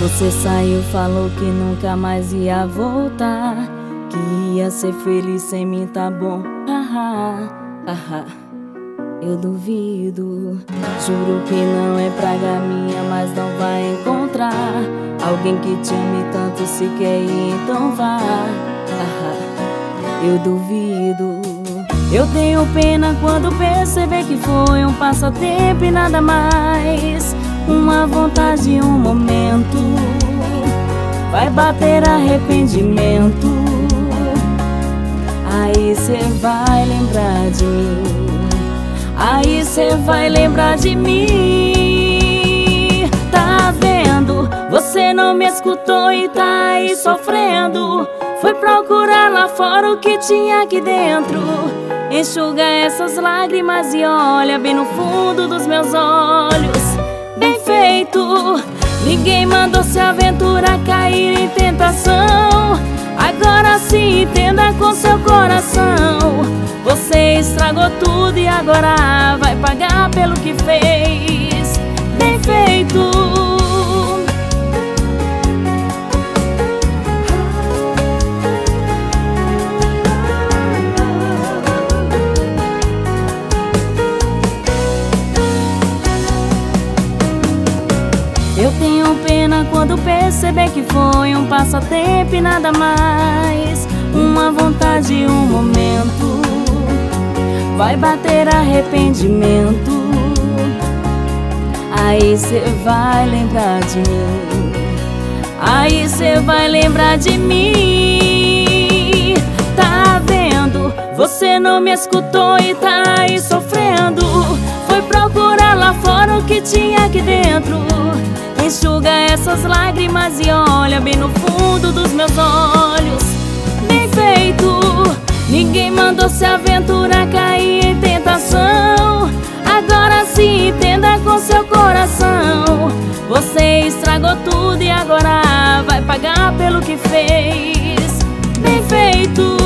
Você saiu, falou que nunca mais ia voltar, que ia ser feliz sem mim, tá bom. Eu duvido, juro que não é praga minha, mas não vai encontrar alguém que te ame tanto se quer ir, então vá. Eu duvido. Eu tenho pena quando perceber que foi um passatempo e nada mais, uma vontade, um momento. Vai bater arrependimento, aí cê vai lembrar de mim, aí cê vai lembrar de mim. Tá vendo? Você não me escutou e tá aí sofrendo. Foi procurar lá fora o que tinha aqui dentro. Enxuga essas lágrimas e olha bem no fundo dos meus olhos. Bem feito, ninguém mandou se aventurar, cair em tentação. Agora sim entenda com seu coração. Você estragou tudo e agora vai pagar pelo que fez. Bem feito. Eu tenho pena quando perceber que foi um passatempo e nada mais, uma vontade, um momento. Vai bater arrependimento, aí cê vai lembrar de mim, aí cê vai lembrar de mim. Tá vendo? Você não me escutou e tá aí sofrendo. Foi procurar lá fora o que tinha aqui dentro. Enxuga essas lágrimas e olha bem no fundo dos meus olhos. Bem feito, ninguém mandou se aventurar, cair em tentação. Agora sim entenda com seu coração. Você estragou tudo e agora vai pagar pelo que fez. Bem feito.